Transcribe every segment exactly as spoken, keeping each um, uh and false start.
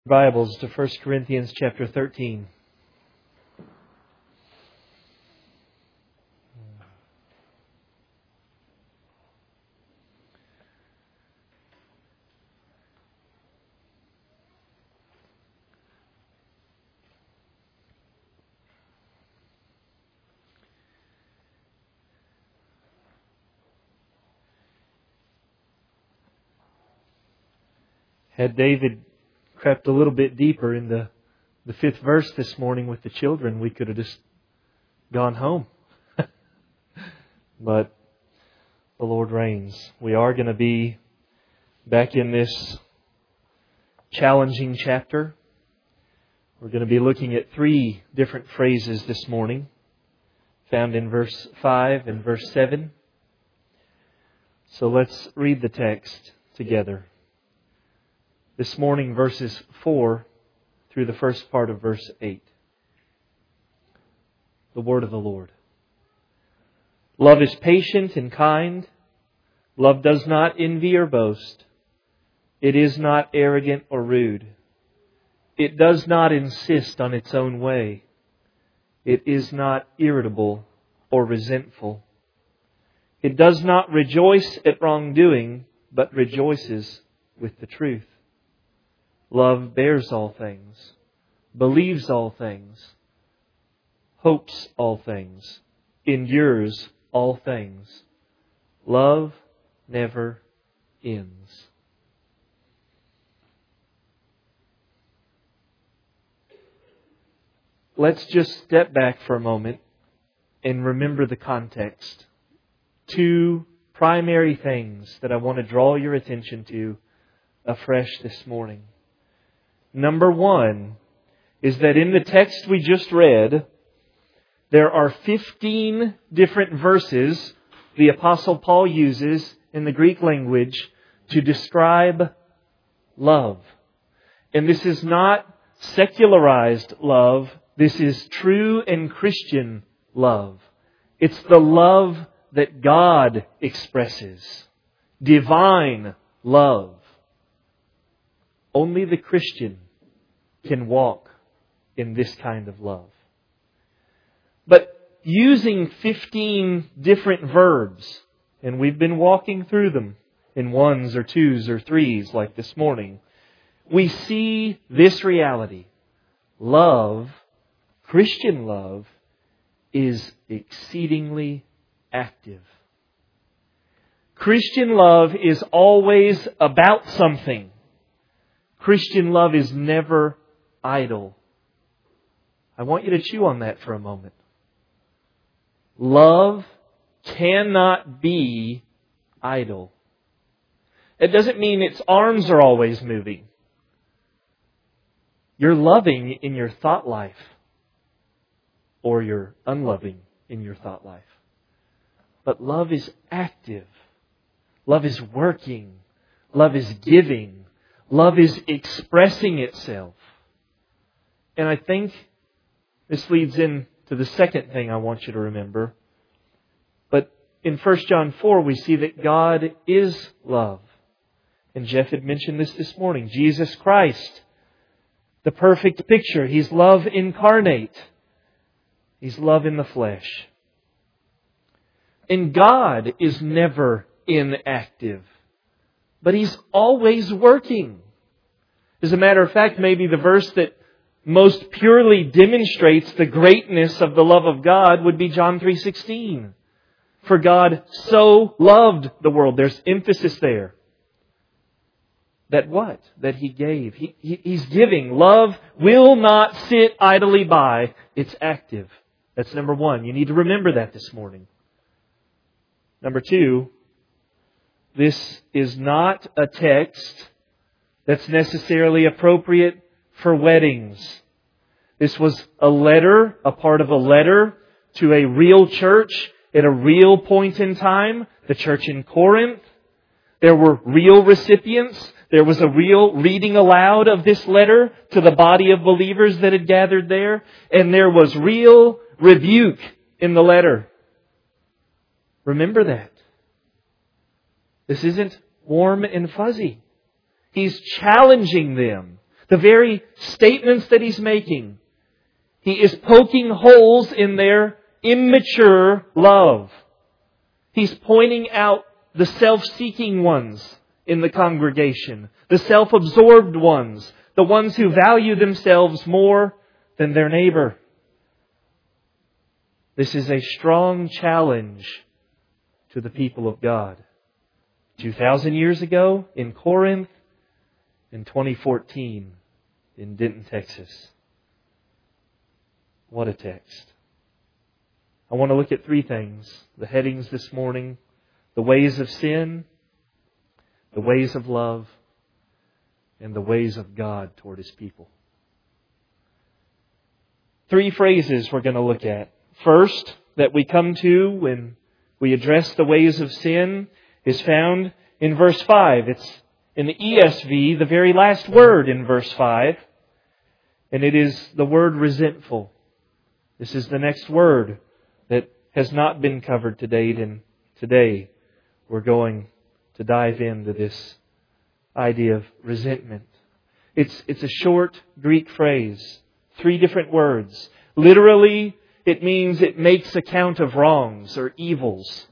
Bibles to First Corinthians chapter thirteen. Had David crept a little bit deeper in the, the fifth verse this morning with the children, we could have just gone home. But the Lord reigns. We are going to be back in this challenging chapter. We're going to be looking at three different phrases this morning, found in verse five and verse seven. So let's read the text together. This morning, verses four through the first part of verse eight. The word of the Lord. Love is patient and kind. Love does not envy or boast. It is not arrogant or rude. It does not insist on its own way. It is not irritable or resentful. It does not rejoice at wrongdoing, but rejoices with the truth. Love bears all things, believes all things, hopes all things, endures all things. Love never ends. Let's just step back for a moment and remember the context. Two primary things that I want to draw your attention to afresh this morning. Number one is that in the text we just read, there are fifteen different verses the Apostle Paul uses in the Greek language to describe love. And this is not secularized love. This is true and Christian love. It's the love that God expresses. Divine love. Only the Christian can walk in this kind of love. But using fifteen different verbs, and we've been walking through them in ones or twos or threes like this morning, we see this reality. Love, Christian love, is exceedingly active. Christian love is always about something. Christian love is never idle. I want you to chew on that for a moment. Love cannot be idle. It doesn't mean its arms are always moving. You're loving in your thought life, or you're unloving in your thought life. But love is active. Love is working. Love is giving. Love is expressing itself. And I think this leads into the second thing I want you to remember. But in First John four, we see that God is love. And Jeff had mentioned this this morning. Jesus Christ, the perfect picture. He's love incarnate. He's love in the flesh. And God is never inactive. But He's always working. As a matter of fact, maybe the verse that most purely demonstrates the greatness of the love of God would be John three sixteen. For God so loved the world. There's emphasis there. That what? That He gave. He, he, he's giving. Love will not sit idly by. It's active. That's number one. You need to remember that this morning. Number two, this is not a text that's necessarily appropriate for weddings. This was a letter, a part of a letter to a real church at a real point in time, the church in Corinth. There were real recipients. There was a real reading aloud of this letter to the body of believers that had gathered there. And there was real rebuke in the letter. Remember that. This isn't warm and fuzzy. He's challenging them. The The very statements that he's making, he is poking holes in their immature love. He's pointing out the self-seeking ones in the congregation, the self-absorbed ones, the ones who value themselves more than their neighbor. This is a strong challenge to the people of God. two thousand years ago in Corinth, in twenty fourteen in Denton, Texas. What a text. I want to look at three things. The headings this morning: the ways of sin, the ways of love, and the ways of God toward His people. Three phrases we're going to look at. First, that we come to when we address the ways of sin is found in verse five. It's in the E S V, the very last word in verse five. And it is the word resentful. This is the next word that has not been covered to date. And today we're going to dive into this idea of resentment. It's, it's a short Greek phrase. Three different words. Literally, it means it makes account of wrongs or evils.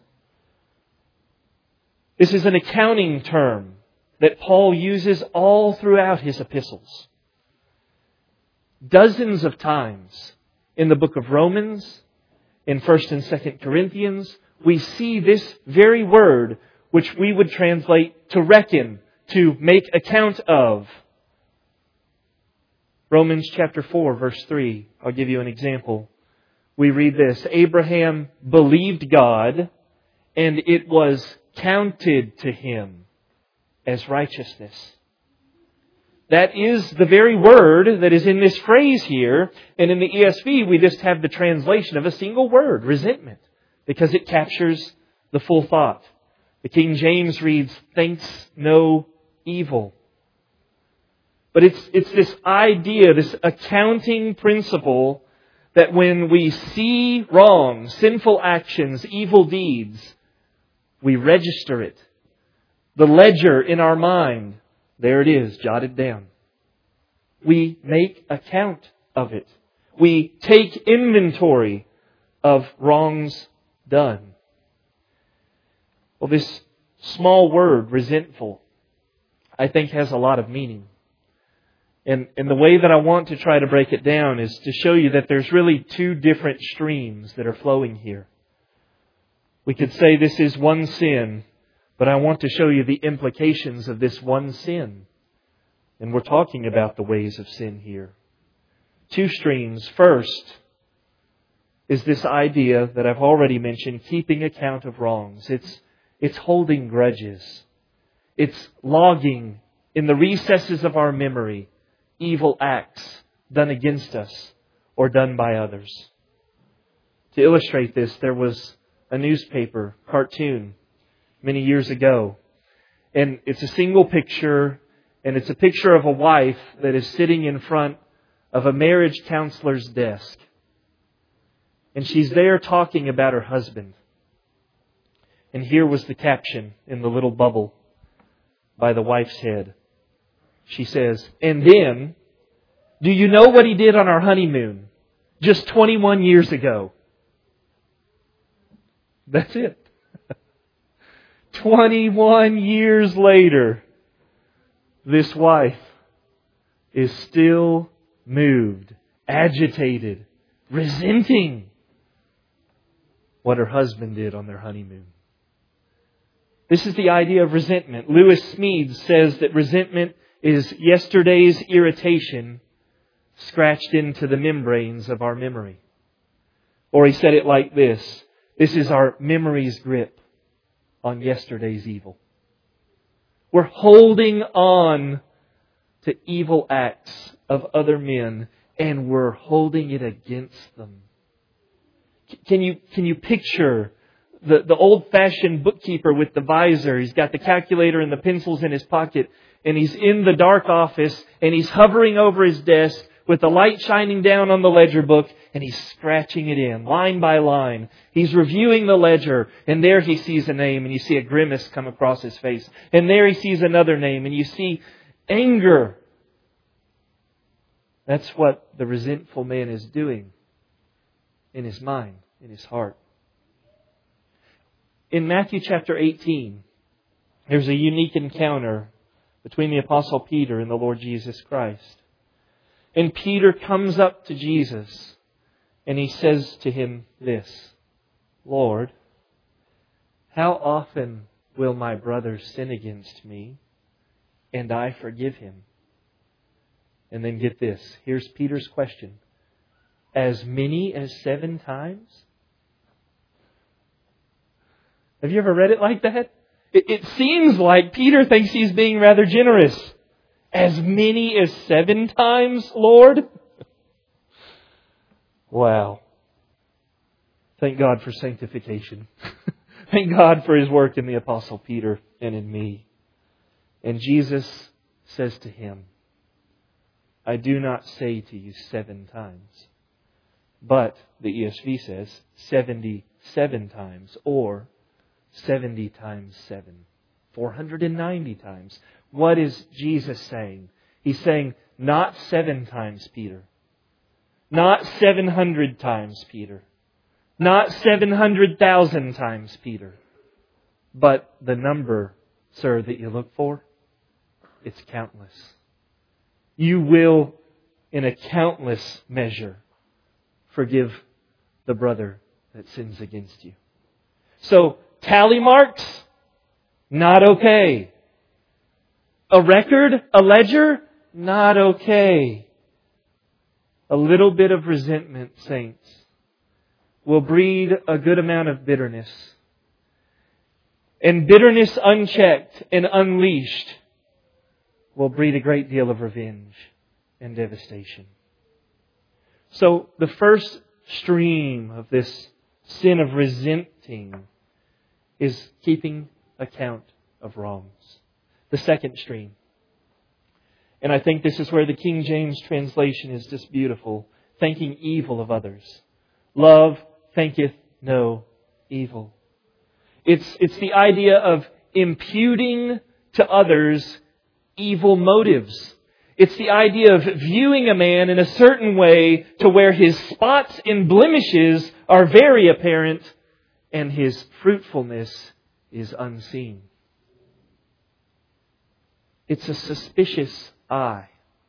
This is an accounting term that Paul uses all throughout his epistles. Dozens of times in the book of Romans, in First and Second Corinthians, we see this very word, which we would translate to reckon, to make account of. Romans chapter four, verse three. I'll give you an example. We read this: Abraham believed God, and it was counted to him as righteousness. That is the very word that is in this phrase here. And in the E S V, we just have the translation of a single word, resentment, because it captures the full thought. The King James reads, thinks no evil. But it's, it's this idea, this accounting principle, that when we see wrong, sinful actions, evil deeds, we register it. The ledger in our mind, there it is, jotted down. We make account of it. We take inventory of wrongs done. Well, this small word, resentful, I think has a lot of meaning. And, and the way that I want to try to break it down is to show you that there's really two different streams that are flowing here. We could say this is one sin, but I want to show you the implications of this one sin. And we're talking about the ways of sin here. Two streams. First is this idea that I've already mentioned, keeping account of wrongs. It's, it's holding grudges. It's logging in the recesses of our memory evil acts done against us or done by others. To illustrate this, there was a newspaper cartoon many years ago. And it's a single picture, and it's a picture of a wife that is sitting in front of a marriage counselor's desk. And she's there talking about her husband. And here was the caption in the little bubble by the wife's head. She says, and then, do you know what he did on our honeymoon just twenty-one years ago? That's it. twenty-one years later, this wife is still moved, agitated, resenting what her husband did on their honeymoon. This is the idea of resentment. Lewis Smedes says that resentment is yesterday's irritation scratched into the membranes of our memory. Or he said it like this: this is our memory's grip on yesterday's evil. We're holding on to evil acts of other men, and we're holding it against them. Can you, can you picture the, the old-fashioned bookkeeper with the visor? He's got the calculator and the pencils in his pocket, and he's in the dark office, and he's hovering over his desk with the light shining down on the ledger book, and he's scratching it in, line by line. He's reviewing the ledger, and there he sees a name, and you see a grimace come across his face. And there he sees another name, and you see anger That's what the resentful man is doing in his mind, in his heart. In Matthew chapter eighteen, there's a unique encounter between the Apostle Peter and the Lord Jesus Christ. And Peter comes up to Jesus and he says to Him this, Lord, how often will my brother sin against me and I forgive him? And then get this. Here's Peter's question. As many as seven times? Have you ever read it like that? It, it seems like Peter thinks he's being rather generous. As many as seven times, Lord? Wow. Thank God for sanctification. Thank God for His work in the Apostle Peter and in me. And Jesus says to him, I do not say to you seven times, but, the E S V says, seventy-seven times, or seventy times seven. four hundred ninety times. What is Jesus saying? He's saying, not seven times, Peter. Not seven hundred times, Peter. Not seven hundred thousand times, Peter. But the number, sir, that you look for, it's countless. You will, in a countless measure, forgive the brother that sins against you. So, tally marks? Not okay. A record? A ledger? Not okay. A little bit of resentment, saints, will breed a good amount of bitterness. And bitterness unchecked and unleashed will breed a great deal of revenge and devastation. So the first stream of this sin of resenting is keeping account of wrongs. The second stream, and I think this is where the King James translation is just beautiful, thinking evil of others. Love thinketh no evil. It's, it's the idea of imputing to others evil motives. It's the idea of viewing a man in a certain way to where his spots and blemishes are very apparent and his fruitfulness is unseen. It's a suspicious eye.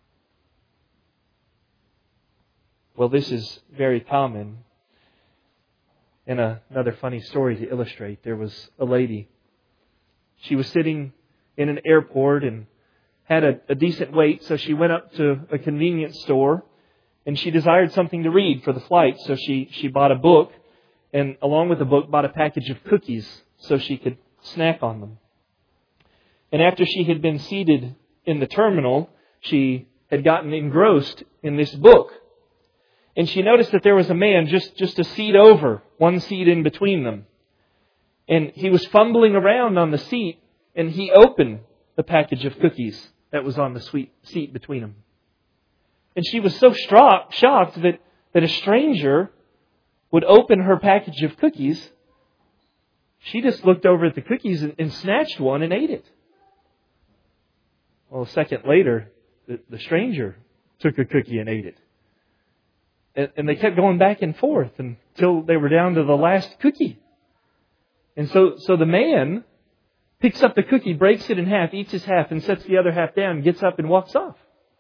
Well, this is very common. And a, another funny story to illustrate. There was a lady. She was sitting in an airport and had a, a decent wait, so she went up to a convenience store and she desired something to read for the flight. So she, she bought a book and along with the book bought a package of cookies so she could snack on them. And after she had been seated in the terminal, she had gotten engrossed in this book. And she noticed that there was a man just, just a seat over, one seat in between them. And he was fumbling around on the seat and he opened the package of cookies that was on the sweet seat between them. And she was so shocked, shocked that, that a stranger would open her package of cookies. She just looked over at the cookies and, and snatched one and ate it. Well, a second later, the, the stranger took a cookie and ate it. And, and they kept going back and forth until they were down to the last cookie. And so, so the man picks up the cookie, breaks it in half, eats his half, and sets the other half down, gets up and walks off.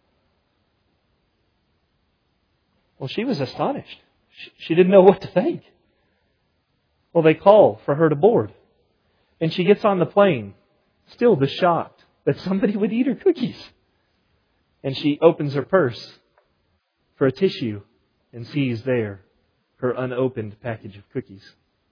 Well, she was astonished. She, she didn't know what to think. Well, they call for her to board. And she gets on the plane, still just shocked that somebody would eat her cookies. And she opens her purse for a tissue and sees there her unopened package of cookies.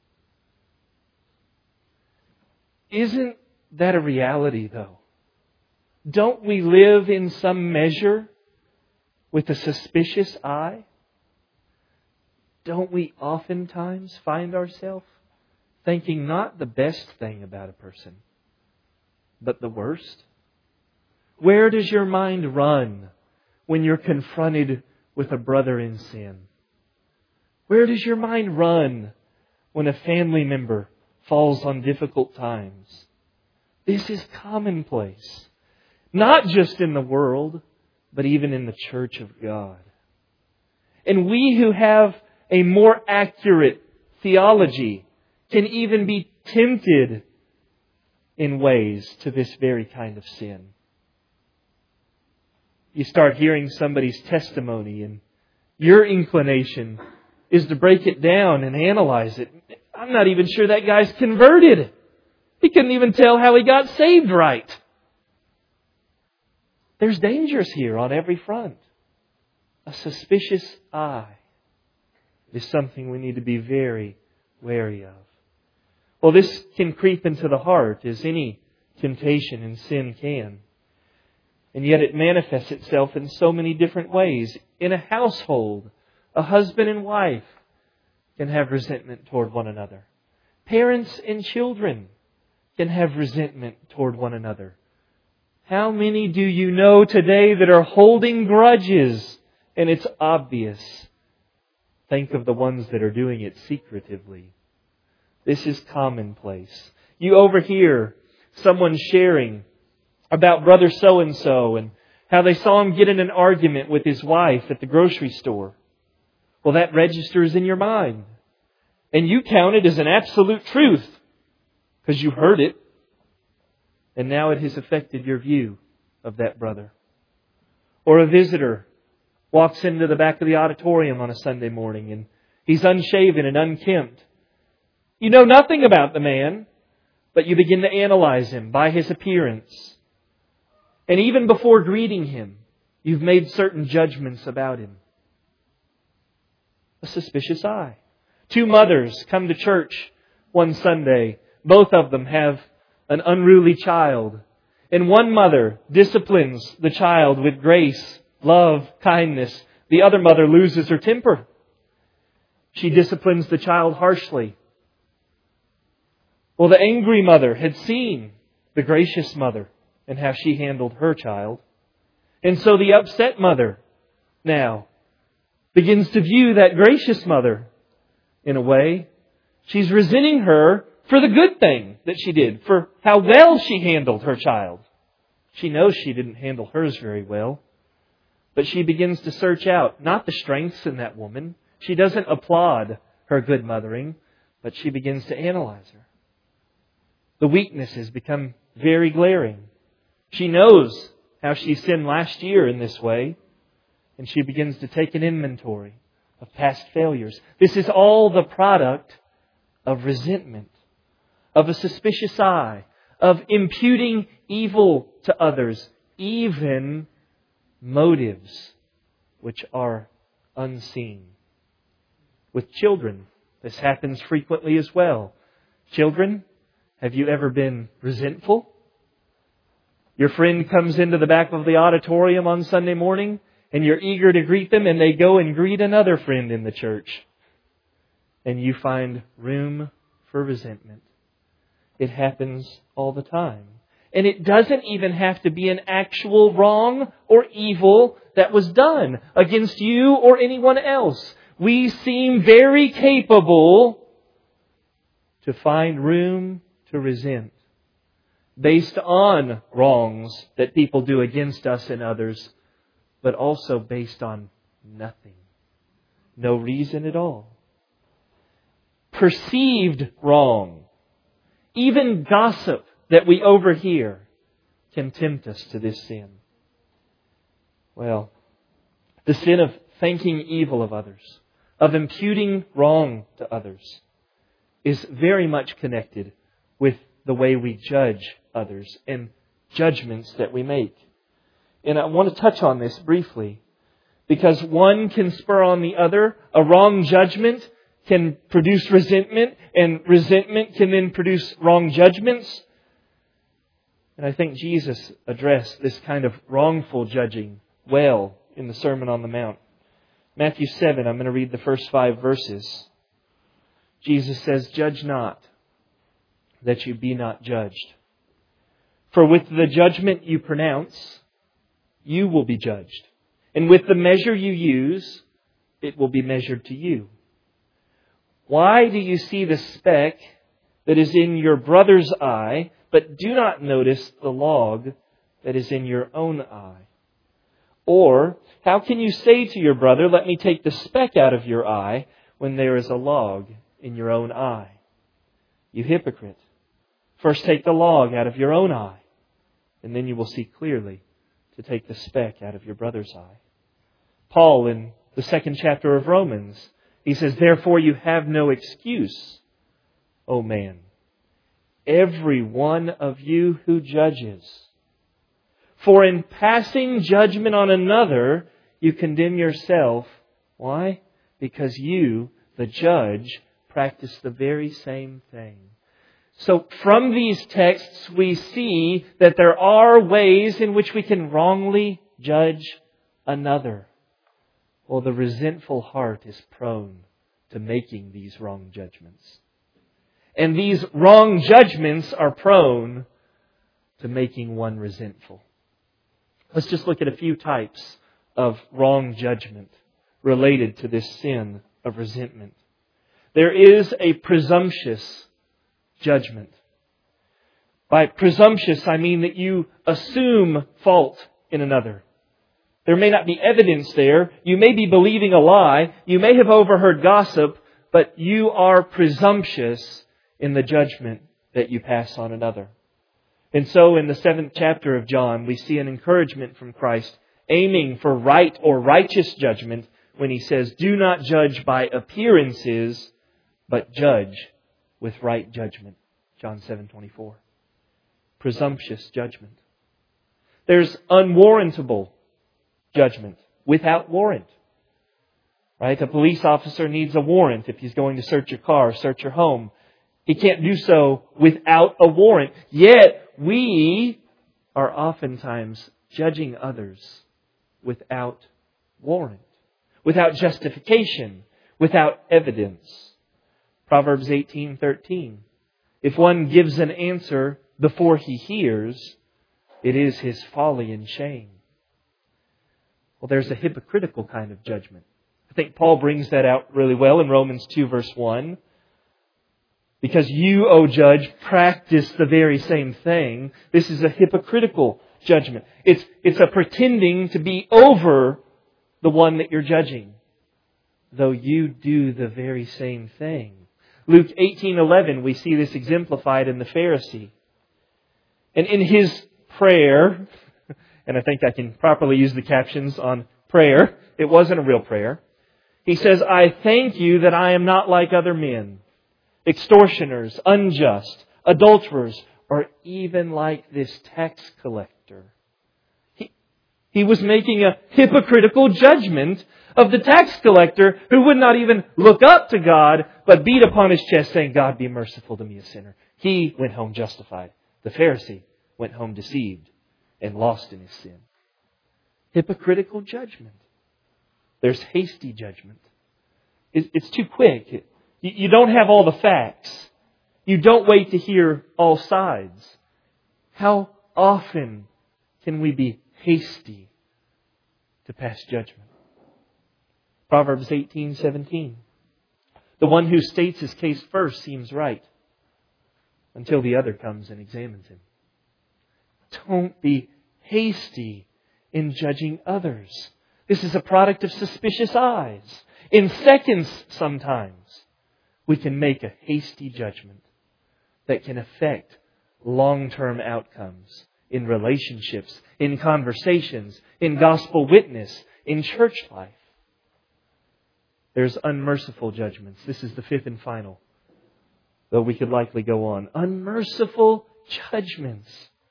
Isn't that a reality, though? Don't we live in some measure with a suspicious eye? Don't we oftentimes find ourselves thinking not the best thing about a person, but the worst? Where does your mind run when you're confronted with a brother in sin? Where does your mind run when a family member falls on difficult times? This is commonplace. Not just in the world, but even in the church of God. And we who have a more accurate theology can even be tempted in ways to this very kind of sin. You start hearing somebody's testimony and your inclination is to break it down and analyze it. I'm not even sure that guy's converted. He couldn't even tell how he got saved right. There's dangers here on every front. A suspicious eye is something we need to be very wary of. Well, this can creep into the heart as any temptation and sin can. And yet it manifests itself in so many different ways. In a household, a husband and wife can have resentment toward one another. Parents and children can have resentment toward one another. How many do you know today that are holding grudges and it's obvious? Think of the ones that are doing it secretively. This is commonplace. You overhear someone sharing about brother so-and-so and how they saw him get in an argument with his wife at the grocery store. Well, that registers in your mind. And you count it as an absolute truth because you heard it. And now it has affected your view of that brother. Or a visitor walks into the back of the auditorium on a Sunday morning and he's unshaven and unkempt. You know nothing about the man, but you begin to analyze him by his appearance. And even before greeting him, you've made certain judgments about him. A suspicious eye. Two mothers come to church one Sunday. Both of them have an unruly child. And one mother disciplines the child with grace, love, kindness. The other mother loses her temper. She disciplines the child harshly. Well, the angry mother had seen the gracious mother and how she handled her child. And so the upset mother now begins to view that gracious mother in a way. She's resenting her for the good thing that she did, for how well she handled her child. She knows she didn't handle hers very well. But she begins to search out not the strengths in that woman. She doesn't applaud her good mothering, but she begins to analyze her. The weaknesses become very glaring. She knows how she sinned last year in this way, and she begins to take an inventory of past failures. This is all the product of resentment, of a suspicious eye, of imputing evil to others, even motives which are unseen. With children, this happens frequently as well. Children, have you ever been resentful? Your friend comes into the back of the auditorium on Sunday morning and you're eager to greet them and they go and greet another friend in the church. And you find room for resentment. It happens all the time. And it doesn't even have to be an actual wrong or evil that was done against you or anyone else. We seem very capable to find room to resent based on wrongs that people do against us and others, but also based on nothing. No reason at all. Perceived wrong, even gossip that we overhear, can tempt us to this sin. Well, the sin of thinking evil of others, of imputing wrong to others, is very much connected with the way we judge others and judgments that we make. And I want to touch on this briefly because one can spur on the other. A wrong judgment can produce resentment, and resentment can then produce wrong judgments. And I think Jesus addressed this kind of wrongful judging well in the Sermon on the Mount. Matthew seven, I'm going to read the first five verses. Jesus says, "Judge not, that you be not judged. For with the judgment you pronounce, you will be judged. And with the measure you use, it will be measured to you. Why do you see the speck that is in your brother's eye, but do not notice the log that is in your own eye? Or, how can you say to your brother, let me take the speck out of your eye, when there is a log in your own eye? You hypocrite. First take the log out of your own eye, and then you will see clearly to take the speck out of your brother's eye. Paul, in the second chapter of Romans, he says, therefore you have no excuse, O man, every one of you who judges. For in passing judgment on another, you condemn yourself. Why? Because you, the judge, practice the very same thing. So from these texts we see that there are ways in which we can wrongly judge another. Well, the resentful heart is prone to making these wrong judgments. And these wrong judgments are prone to making one resentful. Let's just look at a few types of wrong judgment related to this sin of resentment. There is a presumptuous judgment. By presumptuous, I mean that you assume fault in another. There may not be evidence there. You may be believing a lie. You may have overheard gossip, but you are presumptuous in the judgment that you pass on another. And so in the seventh chapter of John, we see an encouragement from Christ aiming for right or righteous judgment when He says, do not judge by appearances, but judge with right judgment. John seven twenty-four. Presumptuous judgment. There's unwarrantable judgment without warrant. Right? A police officer needs a warrant if he's going to search your car, search your home. He can't do so without a warrant. Yet, we are oftentimes judging others without warrant, without justification, without evidence. Proverbs eighteen thirteen. If one gives an answer before he hears, it is his folly and shame. Well, there's a hypocritical kind of judgment. I think Paul brings that out really well in Romans two verse one. Because you, O judge, practice the very same thing. This is a hypocritical judgment. It's, it's a pretending to be over the one that you're judging, though you do the very same thing. Luke eighteen eleven, we see this exemplified in the Pharisee. And in his prayer, and I think I can properly use the captions on prayer, it wasn't a real prayer. He says, I thank you that I am not like other men, extortioners, unjust, adulterers, or even like this tax collector. He, he was making a hypocritical judgment of the tax collector who would not even look up to God, but beat upon his chest saying, God, be merciful to me, a sinner. He went home justified. The Pharisee went home deceived and lost in his sin. Hypocritical judgment. There's hasty judgment. It's too quick. You don't have all the facts. You don't wait to hear all sides. How often can we be hasty to pass judgment? Proverbs eighteen seventeen. The one who states his case first seems right until the other comes and examines him. Don't be hasty in judging others. This is a product of suspicious eyes. In seconds sometimes, we can make a hasty judgment that can affect long-term outcomes in relationships, in conversations, in gospel witness, in church life. There's unmerciful judgments. This is the fifth and final, though we could likely go on. Unmerciful judgments.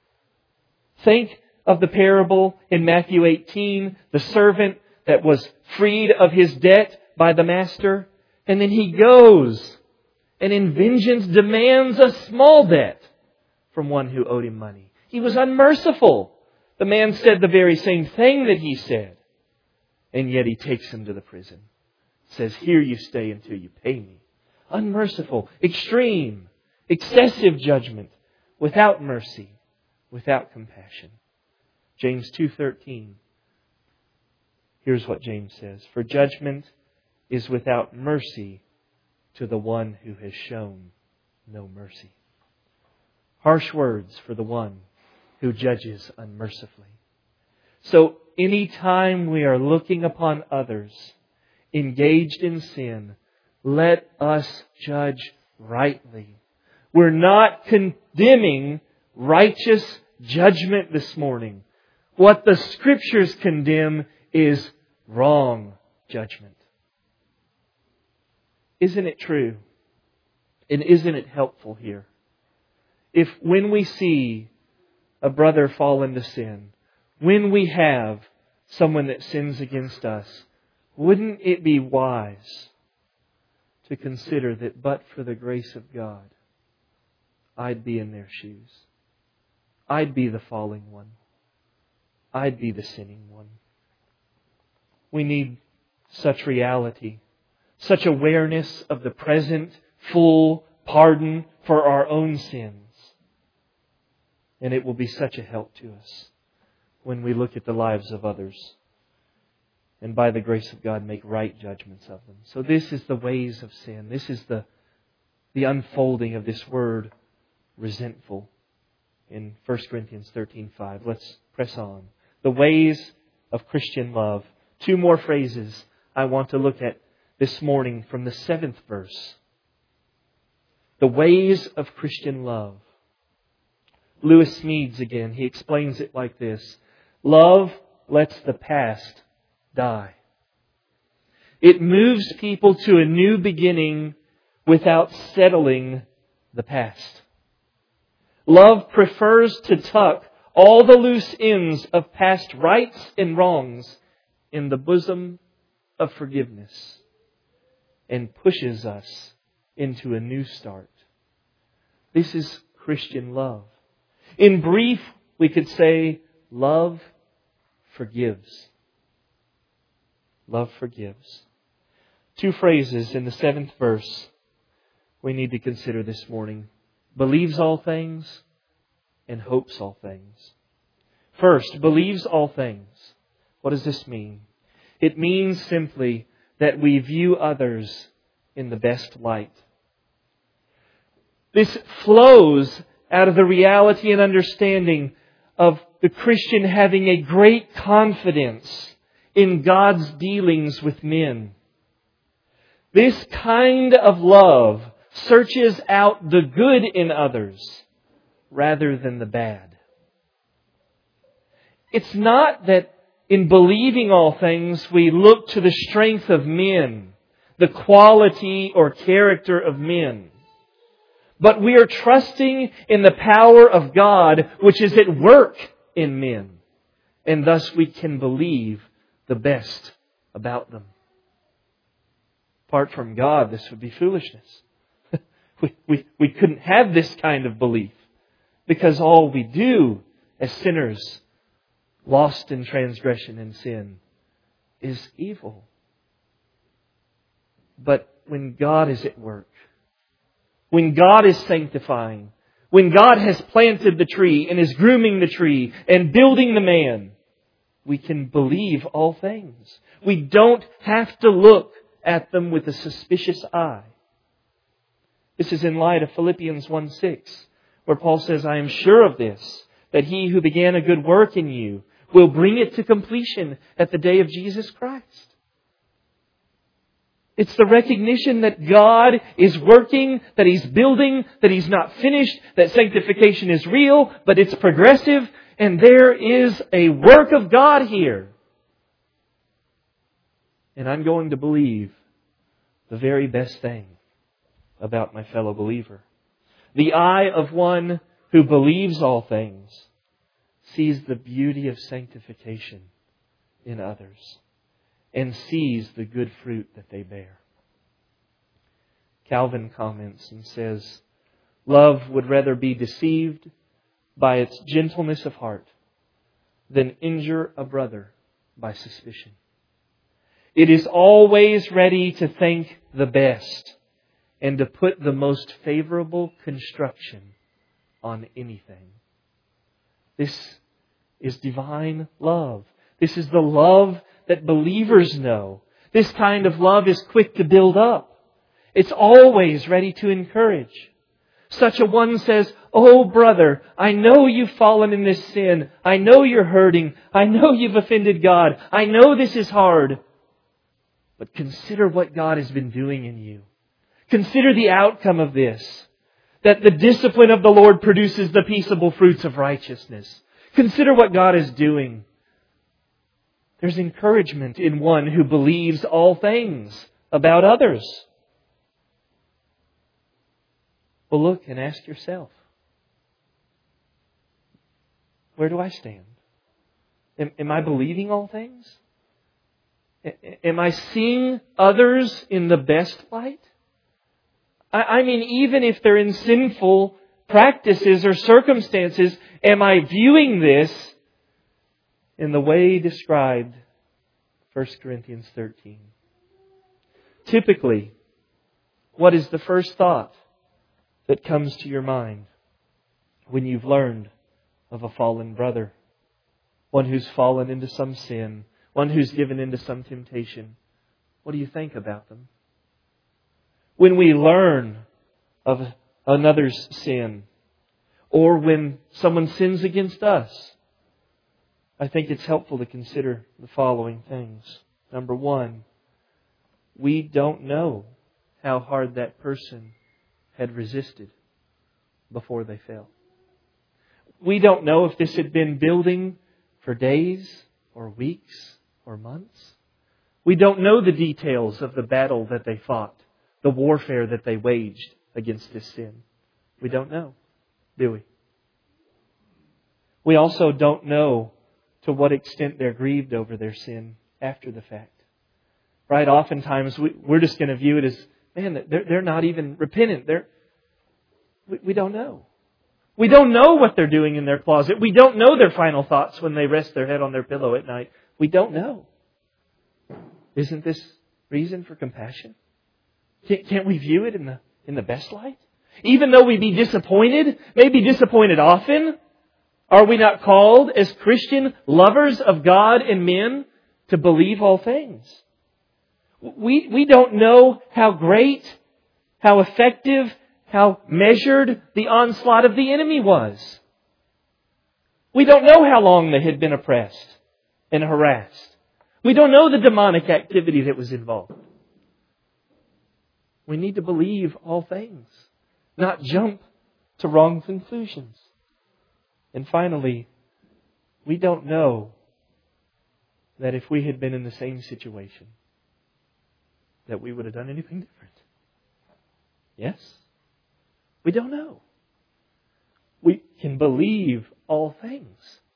Think of the parable in Matthew eighteen, the servant that was freed of his debt by the master, and then he goes and in vengeance demands a small debt from one who owed him money. He was unmerciful. The man said the very same thing that he said, and yet he takes him to the prison. Says, here you stay until you pay me. Unmerciful, extreme, excessive judgment, without mercy, without compassion. James two thirteen. Here's what James says. For judgment is without mercy to the one who has shown no mercy. Harsh words for the one who judges unmercifully. So, any time we are looking upon others engaged in sin, let us judge rightly. We're not condemning righteous judgment this morning. What the Scriptures condemn is wrong judgment. Isn't it true? And isn't it helpful here? If when we see a brother fall into sin, when we have someone that sins against us, wouldn't it be wise to consider that but for the grace of God, I'd be in their shoes. I'd be the falling one. I'd be the sinning one. We need such reality, such awareness of the present full pardon for our own sins. And it will be such a help to us when we look at the lives of others and by the grace of God make right judgments of them. So this is the ways of sin. This is the, the unfolding of this word resentful in First Corinthians thirteen five. Let's press on. The ways of Christian love. Two more phrases I want to look at this morning from the seventh verse. The ways of Christian love. Lewis Smedes again, he explains it like this. Love lets the past die. It moves people to a new beginning without settling the past. Love prefers to tuck all the loose ends of past rights and wrongs in the bosom of forgiveness and pushes us into a new start. This is Christian love. In brief, we could say, love forgives. Love forgives. Two phrases in the seventh verse we need to consider this morning. Believes all things and hopes all things. First, believes all things. What does this mean? It means simply that we view others in the best light. This flows out of the reality and understanding of the Christian having a great confidence in God's dealings with men. This kind of love searches out the good in others rather than the bad. It's not that in believing all things we look to the strength of men, the quality or character of men. But we are trusting in the power of God which is at work in men. And thus we can believe the best about them. Apart from God, this would be foolishness. we, we, we couldn't have this kind of belief. Because all we do as sinners, lost in transgression and sin, is evil. But when God is at work, when God is sanctifying, when God has planted the tree and is grooming the tree and building the man, we can believe all things. We don't have to look at them with a suspicious eye. This is in light of Philippians one six, where Paul says, I am sure of this, that he who began a good work in you will bring it to completion at the day of Jesus Christ. It's the recognition that God is working, that He's building, that He's not finished, that sanctification is real, but it's progressive, and there is a work of God here. And I'm going to believe the very best thing about my fellow believer. The eye of one who believes all things sees the beauty of sanctification in others and sees the good fruit that they bear. Calvin comments and says, love would rather be deceived by its gentleness of heart than injure a brother by suspicion. It is always ready to think the best and to put the most favorable construction on anything. This is divine love. This is the love that believers know. This kind of love is quick to build up. It's always ready to encourage. Such a one says, "Oh brother, I know you've fallen in this sin. I know you're hurting. I know you've offended God. I know this is hard. But consider what God has been doing in you. Consider the outcome of this. That the discipline of the Lord produces the peaceable fruits of righteousness. Consider what God is doing." There's encouragement in one who believes all things about others. Well, look and ask yourself, where do I stand? Am, am I believing all things? Am I seeing others in the best light? I, I mean, even if they're in sinful practices or circumstances, am I viewing this in the way described in First Corinthians thirteen? Typically, what is the first thought that comes to your mind when you've learned of a fallen brother? One who's fallen into some sin, one who's given into some temptation. What do you think about them? When we learn of another's sin, or when someone sins against us, I think it's helpful to consider the following things. Number one, we don't know how hard that person had resisted before they fell. We don't know if this had been building for days or weeks or months. We don't know the details of the battle that they fought, the warfare that they waged against this sin. We don't know, do we? We also don't know to what extent they're grieved over their sin after the fact. Right? Oftentimes we, we're just going to view it as, man, they're, they're not even repentant. They're, we, we don't know. We don't know what they're doing in their closet. We don't know their final thoughts when they rest their head on their pillow at night. We don't know. Isn't this reason for compassion? Can't, can't we view it in the, in the best light? Even though we be disappointed, maybe disappointed often, are we not called as Christian lovers of God and men to believe all things? We, we don't know how great, how effective, how measured the onslaught of the enemy was. We don't know how long they had been oppressed and harassed. We don't know the demonic activity that was involved. We need to believe all things, not jump to wrong conclusions. And finally, we don't know that if we had been in the same situation, that we would have done anything different. Yes? We don't know. We can believe all things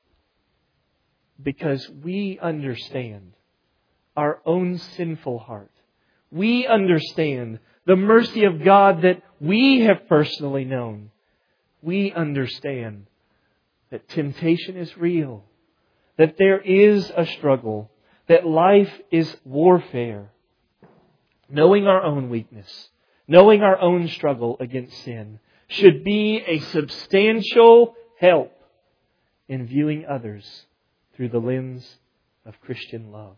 because we understand our own sinful heart. We understand the mercy of God that we have personally known. We understand that temptation is real, that there is a struggle, that life is warfare. Knowing our own weakness, knowing our own struggle against sin should be a substantial help in viewing others through the lens of Christian love.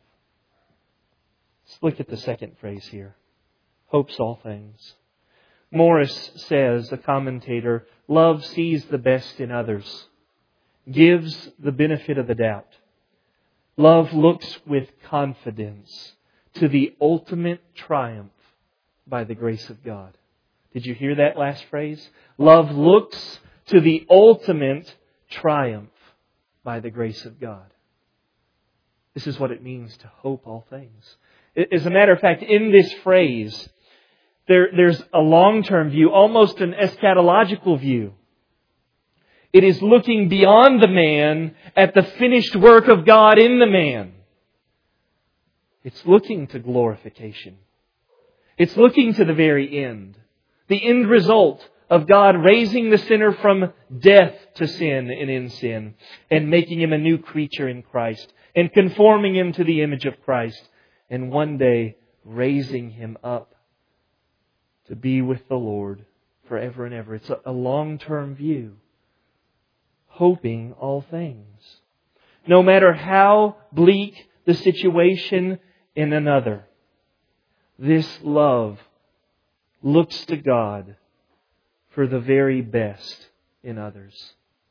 Let's look at the second phrase here. Hopes all things. Morris says, a commentator, love sees the best in others, gives the benefit of the doubt. Love looks with confidence to the ultimate triumph by the grace of God. Did you hear that last phrase? Love looks to the ultimate triumph by the grace of God. This is what it means to hope all things. As a matter of fact, in this phrase, there, there's a long-term view, almost an eschatological view. It is looking beyond the man at the finished work of God in the man. It's looking to glorification. It's looking to the very end. The end result of God raising the sinner from death to sin and in sin and making him a new creature in Christ and conforming him to the image of Christ and one day raising him up to be with the Lord forever and ever. It's a long-term view. Hoping all things. No matter how bleak the situation in another, this love looks to God for the very best in others.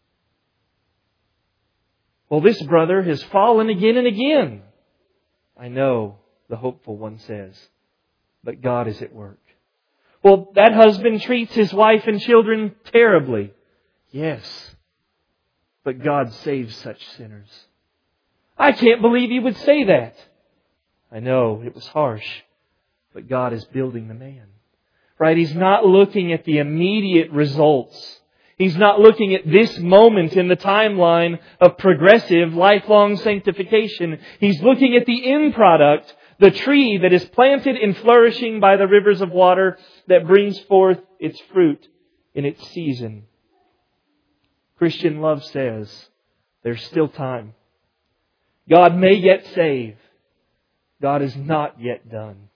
Well, this brother has fallen again and again. I know, the hopeful one says, but God is at work. Well, that husband treats his wife and children terribly. Yes, but God saves such sinners. I can't believe you would say that. I know, it was harsh, but God is building the man. Right? He's not looking at the immediate results. He's not looking at this moment in the timeline of progressive, lifelong sanctification. He's looking at the end product, the tree that is planted and flourishing by the rivers of water that brings forth its fruit in its season. Christian love says, there's still time. God may yet save. God is not yet done.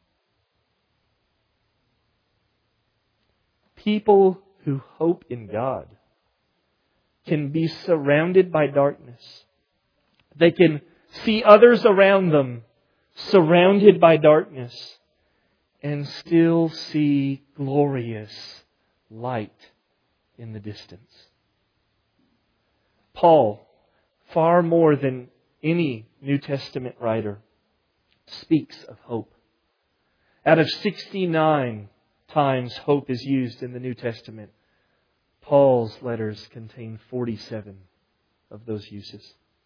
People who hope in God can be surrounded by darkness. They can see others around them surrounded by darkness and still see glorious light in the distance. Paul, far more than any New Testament writer, speaks of hope. Out of sixty-nine times hope is used in the New Testament, Paul's letters contain forty-seven of those uses.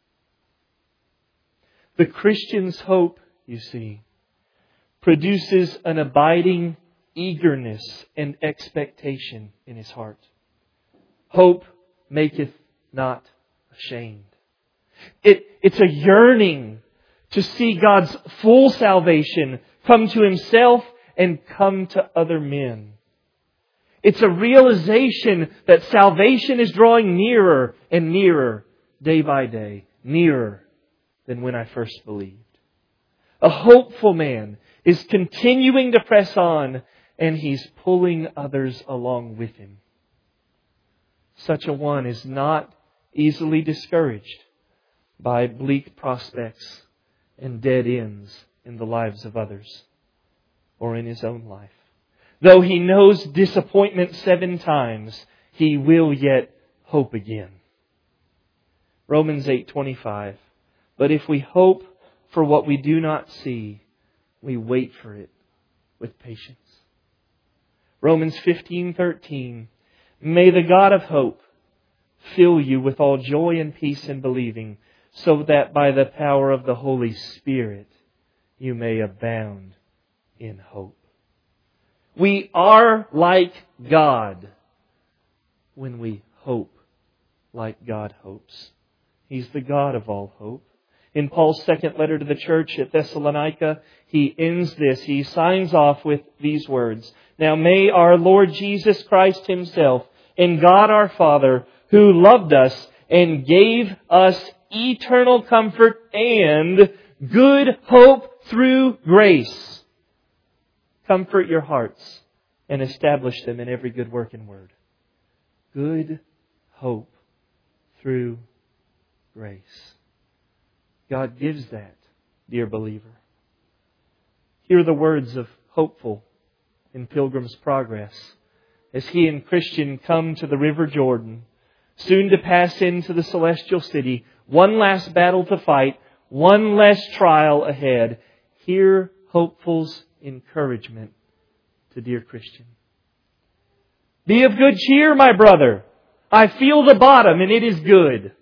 The Christian's hope, you see, produces an abiding eagerness and expectation in his heart. Hope maketh not ashamed. It, it's a yearning to see God's full salvation come to himself and come to other men. It's a realization that salvation is drawing nearer and nearer day by day, nearer than when I first believed. A hopeful man is continuing to press on, and he's pulling others along with him. Such a one is not easily discouraged by bleak prospects and dead ends in the lives of others or in his own life. Though he knows disappointment seven times, he will yet hope again. Romans eight twenty-five. But if we hope for what we do not see, we wait for it with patience. Romans fifteen thirteen. May the God of hope fill you with all joy and peace in believing, so that by the power of the Holy Spirit you may abound in hope. We are like God when we hope like God hopes. He's the God of all hope. In Paul's second letter to the church at Thessalonica, he ends this. He signs off with these words. Now may our Lord Jesus Christ himself and God our Father, who loved us and gave us eternal comfort and good hope through grace, comfort your hearts and establish them in every good work and word. Good hope through grace. God gives that, dear believer. Hear the words of Hopeful in Pilgrim's Progress as he and Christian come to the River Jordan, soon to pass into the celestial city. One last battle to fight, one less trial ahead. Hear Hopeful's encouragement to dear Christian. Be of good cheer, my brother. I feel the bottom and it is good.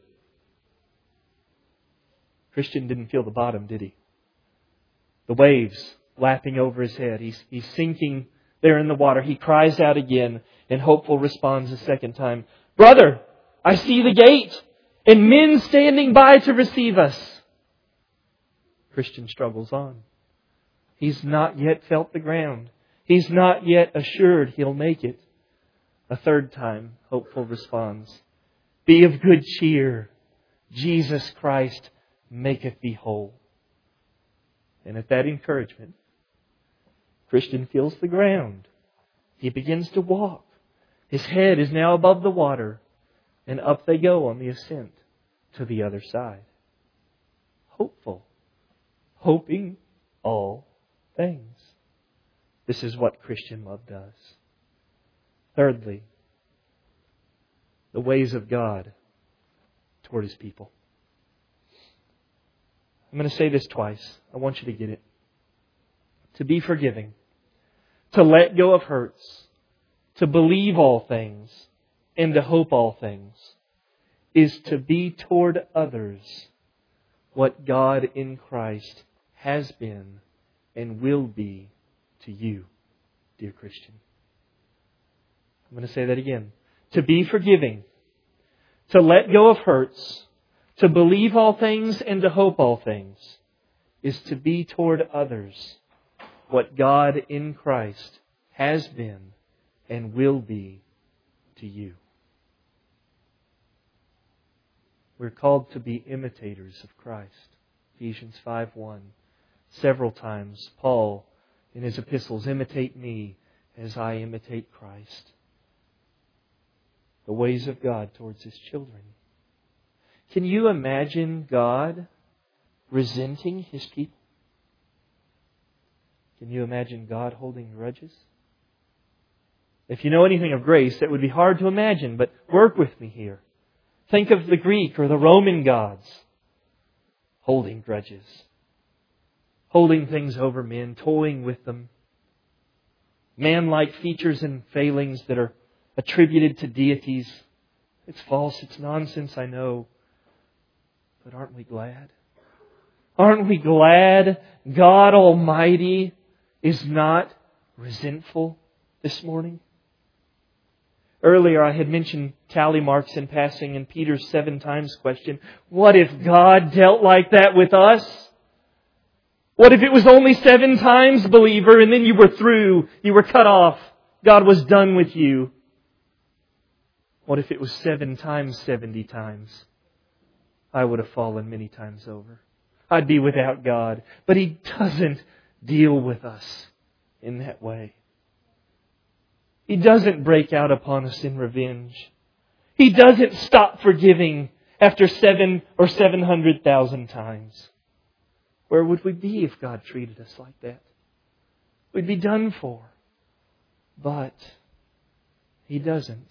Christian didn't feel the bottom, did he? The waves lapping over his head. He's, he's sinking there in the water. He cries out again, and Hopeful responds a second time. Brother, I see the gate and men standing by to receive us. Christian struggles on. He's not yet felt the ground. He's not yet assured he'll make it. A third time, Hopeful responds. Be of good cheer. Jesus Christ maketh thee whole. And at that encouragement, Christian feels the ground. He begins to walk. His head is now above the water. And up they go on the ascent to the other side. Hopeful. Hoping all things. This is what Christian love does. Thirdly, the ways of God toward His people. I'm going to say this twice. I want you to get it. To be forgiving, to let go of hurts, to believe all things, and to hope all things, is to be toward others what God in Christ has been and will be to you, dear Christian. I'm going to say that again. To be forgiving, to let go of hurts, to believe all things and to hope all things, is to be toward others what God in Christ has been and will be to you. We're called to be imitators of Christ. Ephesians five one. Several times, Paul, in his epistles, imitate me as I imitate Christ. The ways of God towards His children. Can you imagine God resenting His people? Can you imagine God holding grudges? If you know anything of grace, that would be hard to imagine, but work with me here. Think of the Greek or the Roman gods holding grudges, holding things over men, toying with them. Man-like features and failings that are attributed to deities. It's false, it's nonsense, I know. But aren't we glad? Aren't we glad God Almighty is not resentful this morning? Earlier I had mentioned tally marks in passing in Peter's seven times question. What if God dealt like that with us? What if it was only seven times, believer, and then you were through, you were cut off, God was done with you? What if it was seven times, seventy times? I would have fallen many times over. I'd be without God. But He doesn't deal with us in that way. He doesn't break out upon us in revenge. He doesn't stop forgiving after seven or seven hundred thousand times. Where would we be if God treated us like that? We'd be done for. But He doesn't.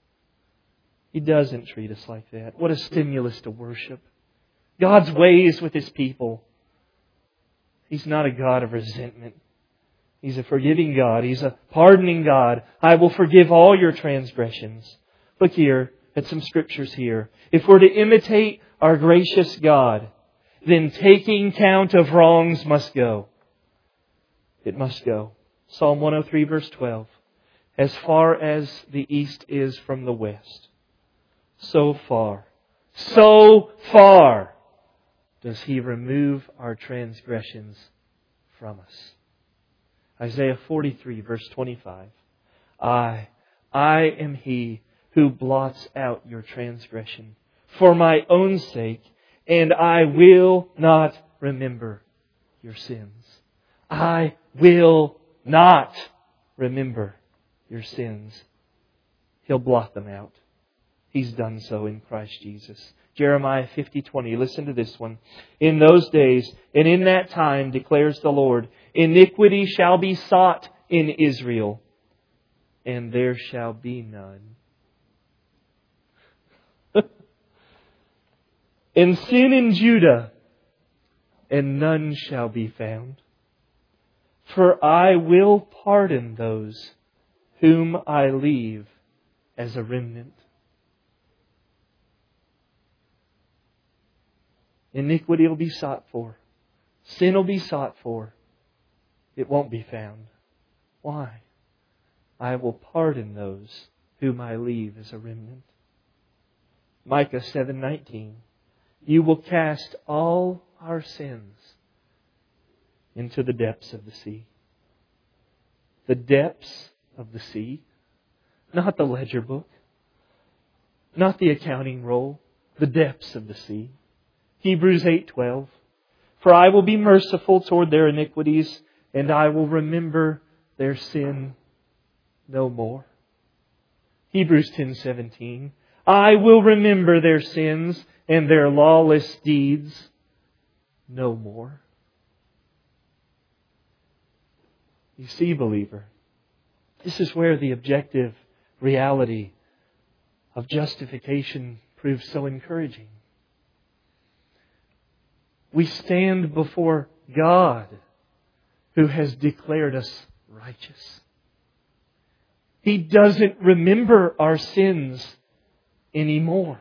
He doesn't treat us like that. What a stimulus to worship. God's ways with His people. He's not a God of resentment. He's a forgiving God. He's a pardoning God. I will forgive all your transgressions. Look here at some scriptures here. If we're to imitate our gracious God, then taking count of wrongs must go. It must go. Psalm one oh three verse twelve. As far as the east is from the west, so far, so far does He remove our transgressions from us. Isaiah forty-three verse twenty-five. I, I am He who blots out your transgression for my own sake, and I will not remember your sins. I will not remember your sins. He'll blot them out. He's done so in Christ Jesus. Jeremiah fifty twenty. Listen to this one. In those days and in that time, declares the Lord, iniquity shall be sought in Israel, and there shall be none. And sin in Judah, and none shall be found. For I will pardon those whom I leave as a remnant. Iniquity will be sought for. Sin will be sought for. It won't be found. Why? I will pardon those whom I leave as a remnant. Micah seven nineteen. You will cast all our sins into the depths of the sea. The depths of the sea. Not the ledger book. Not the accounting roll. The depths of the sea. Hebrews eight twelve. For I will be merciful toward their iniquities, and I will remember their sin no more. Hebrews ten seventeen. I will remember their sins and their lawless deeds no more. You see, believer, this is where the objective reality of justification proves so encouraging. We stand before God who has declared us righteous. He doesn't remember our sins anymore.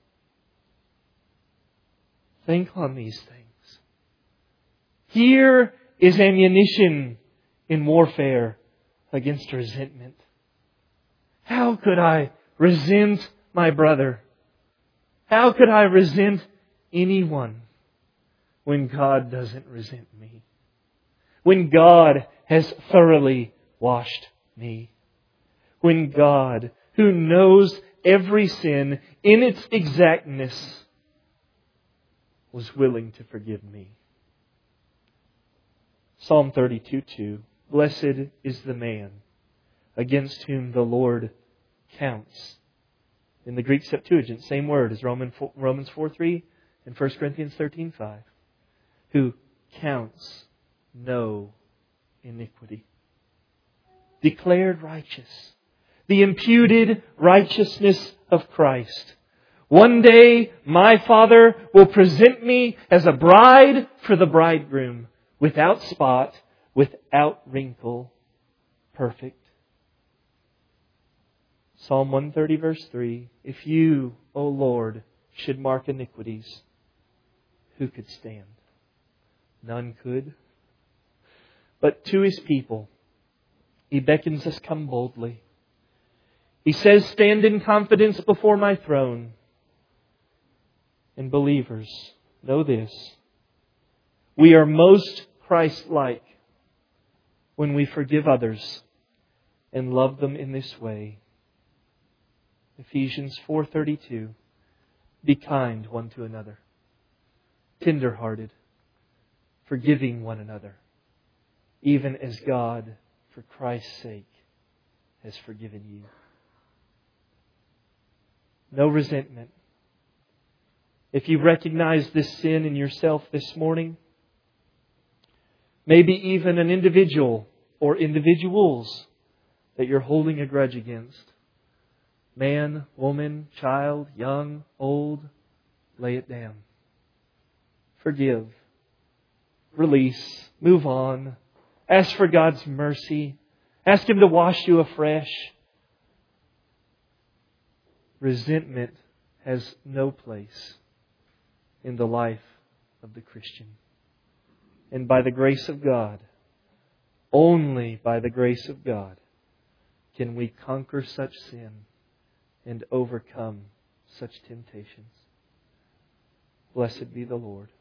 Think on these things. Here is ammunition in warfare against resentment. How could I resent my brother? How could I resent anyone when God doesn't resent me? When God has thoroughly washed me? When God, who knows every sin in its exactness, was willing to forgive me? Psalm thirty-two two. Blessed is the man against whom the Lord counts. In the Greek Septuagint, same word as Romans four three and First Corinthians thirteen five. Who counts no iniquity. Declared righteous. The imputed righteousness of Christ. One day my Father will present me as a bride for the bridegroom, without spot, without wrinkle, perfect. Psalm one thirty verse three. If you, O Lord, should mark iniquities, who could stand? None could. But to His people, He beckons us, come boldly. He says, stand in confidence before my throne. And believers, know this. We are most Christ-like when we forgive others and love them in this way. Ephesians four thirty-two. Be kind one to another, tender-hearted, forgiving one another, even as God, for Christ's sake, has forgiven you. No resentment. If you recognize this sin in yourself this morning, maybe even an individual or individuals that you're holding a grudge against, man, woman, child, young, old, lay it down. Forgive. Release. Move on. Ask for God's mercy. Ask Him to wash you afresh. Resentment has no place in the life of the Christian. And by the grace of God, only by the grace of God, can we conquer such sin and overcome such temptations. Blessed be the Lord.